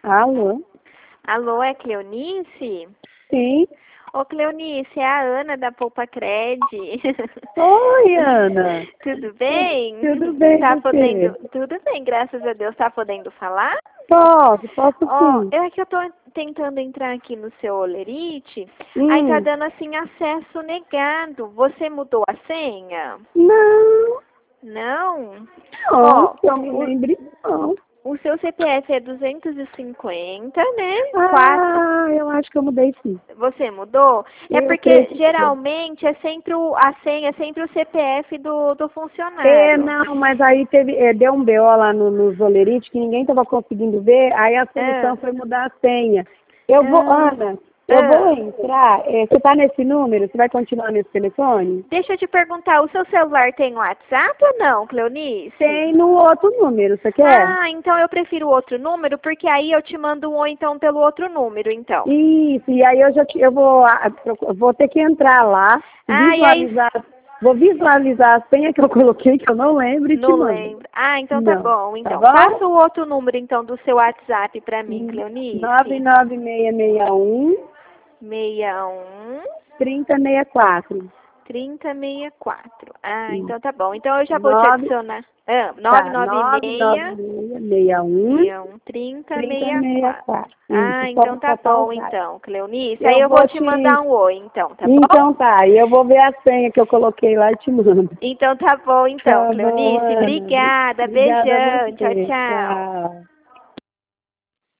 Alô? Alô, é Cleonice? Sim. Ô, Cleonice, é a Ana da Poupa Cred. Oi, Ana. Tudo bem? Tudo bem, Tá você? podendo... Tudo bem, graças a Deus. Tá podendo falar? Posso Ó, sim. é que eu tô tentando entrar aqui no seu Olerite, aí tá Hum. dando assim acesso negado. Você mudou a senha? Não, Não? não, Ó, que eu me lembre, não. o seu CPF é 250, né? Ah, eu acho que eu mudei sim. Você mudou? É Eu porque creio que sim. geralmente é sempre a senha é sempre o CPF do funcionário. Não, mas aí deu um BO lá no Zolerite que ninguém estava conseguindo ver, aí a Ah, solução foi mudar a senha. Eu vou, ah, Ana, eu vou ah. entrar, você está nesse número? Você vai continuar nesse telefone? Deixa eu te perguntar, o seu celular tem WhatsApp ou não, Cleonice? Tem no outro número, você quer? Ah, então eu prefiro outro número, porque aí eu te mando um ou então pelo outro número, então. Isso, e aí eu vou ter que entrar lá, Ah, e aí vou visualizar a senha que eu coloquei, que eu não lembro, e te não mando. lembro. Ah, então tá Não, bom. tá Então, bom? passa o outro número então do seu WhatsApp pra mim, Cleonice. 99661 61 3064. 3064. Ah, Isso. então tá bom. Então eu já vou te 9, adicionar. Ah, tá, 996 99661 61 3064. 3064. Isso, Ah, pode então tá passar o bom WhatsApp. então, Cleonice. Aí Eu eu vou vou te te. mandar um oi, então, tá bom? Então tá, e eu vou ver a senha que eu coloquei lá e te mando. Então tá bom então, Tá bom, Cleonice. Ana. Obrigada. Obrigada a Beijão. Tchau, você. tchau. Tchau.